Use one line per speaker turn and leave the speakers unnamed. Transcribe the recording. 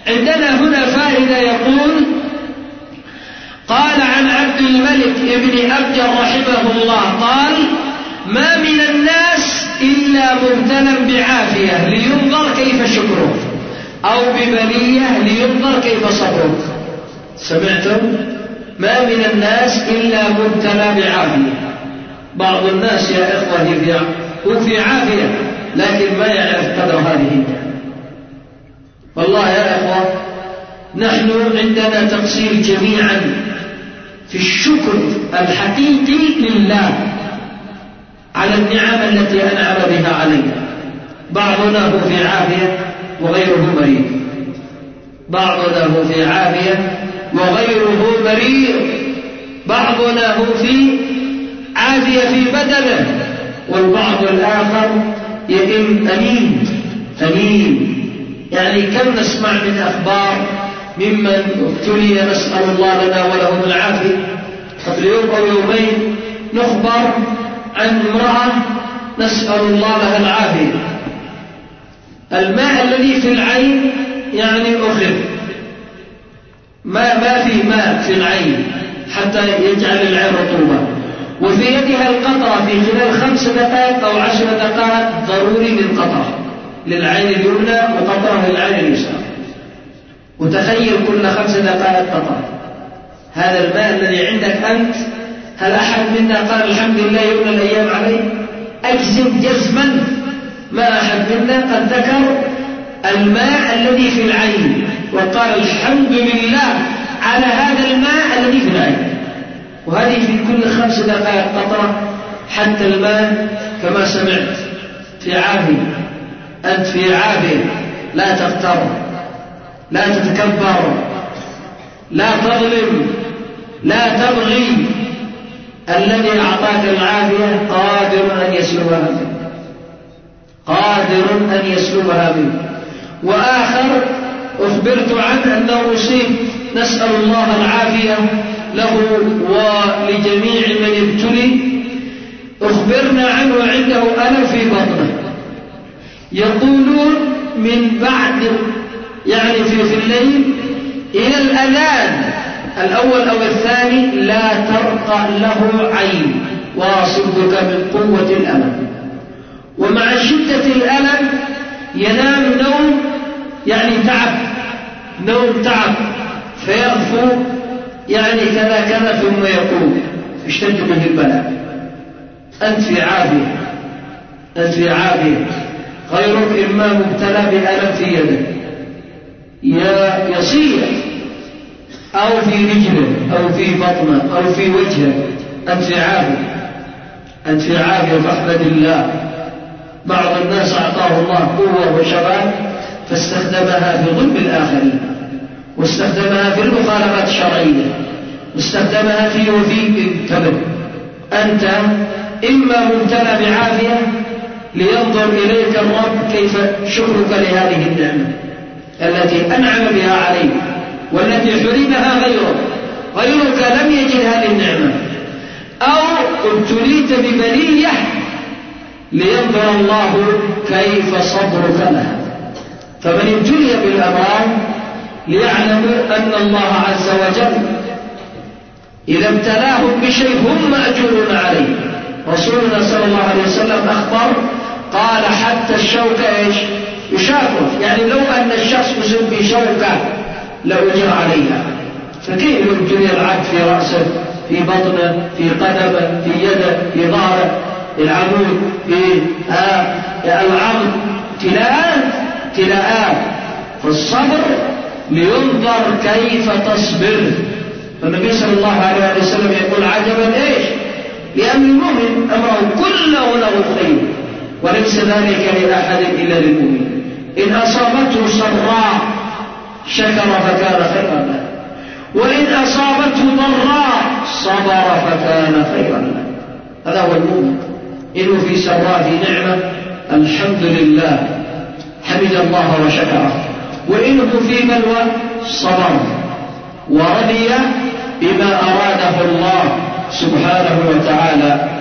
عندنا هنا فائدة. يقول قال عن عبد الملك ابن أبجر رحمه الله قال ما من الناس إلا مبتلى بعافية لينظر كيف شكره أو ببلية لينظر كيف صبره. سمعتم؟ ما من الناس إلا مبتلى بعافية. بعض الناس يا إخوة هو في عافية لكن ما يعرف قدر هذه النعمة. والله يا إخوة نحن عندنا تقصير جميعا في الشكر الحقيقي لله على النعم التي أنعم بها علينا. بعضنا هو في عافية وغيره مريض، بعضنا هو في عافية وغيره مريض، بعضنا هو في عافية في بدنه والبعض الآخر أمين. يعني كم نسمع من أخبار ممن ابتلي نسأل الله لنا ولهم العافية. قبل يوم أو يومين نخبر عن امرأة نسأل الله لها العافية، الماء الذي في العين يعني أخذ، ما في ماء في العين حتى يجعل العين رطوبة، وفي يدها القطرة في خلال 5 دقائق أو 10 دقائق ضروري من قطرة للعين اليمنى وقطرة للعين اليسرى. وتخيل كل 5 دقائق قطرة. هذا الماء الذي عندك أنت هل أحد منا قال الحمد لله يوم الأيام عليه؟ أجزم جزما ما أحد منا قد ذكر الماء الذي في العين وقال الحمد لله على هذا الماء الذي في العين. وهذه في كل 5 دقائق قطرة. حتى الماء كما سمعت في عافية. أنت في عافية، لا تغتر، لا تتكبر، لا تظلم، لا تبغي. الذي أعطاك العافية قادر أن يسلبها منك. وآخر أخبرت عنه أنه أصيب نسأل الله العافية له ولجميع من ابتلي. أخبرنا عنه عنده ألم في بطنه، يقولون من بعد يعني في الليل إلى الأذان الأول أو الثاني لا ترقى له عين واصبك من قوة الألم. ومع شدة الألم ينام نوم يعني نوم تعب فيغفو يعني كذا ثم يقوم اشتد به البلاء. أنت في عافية، غيرك إما مبتلى بألم في يده يصيح أو في رجله أو في بطنه أو في وجهه. أنت في عافية فاحمد الله. بعض الناس أعطاه الله قوة وشباب فاستخدمها في ظلم الآخرين، واستخدمها في المخالفات الشرعية، واستخدمها في وفي كبر. أنت إما مبتلى بعافية لينظر إليك الرب كيف شكرك لهذه النعمة التي أنعم بها عليك والتي حرمها غيرك لم يجد هذه النعمة، أو ابتليت ببلية لينظر الله كيف صبرك لها. فمن ابتلي بالأمراض ليعلموا أن الله عز وجل إذا ابتلاهم بشيء هم مأجورون عليه. رسولنا صلى الله عليه وسلم أخبر قال حتى الشوكة يشاكر، يعني لو أن الشخص يصيب بشوكة لأجر عليها. فكيف يبتلي العبد في رأسه، في بطنه، في قدمه، في يده، في ظهره، العمود، في العظم، ابتلاءات. فالصبر لينظر كيف تصبر. فالنبي صلى الله عليه وسلم يقول عجبا لأمر المؤمن أمره كله له خير وليس ذلك لأحد إلا للمؤمن. إن أصابته سراء شكر فكان خيرا له، وإن أصابته ضراء صبر فكان خيرا له. هذا هو المؤمن. إنه في سراء في نعمة الحمد لله حمد الله وشكره، وإنه في بلوى صبر ورضي بما أراده الله سبحانه وتعالى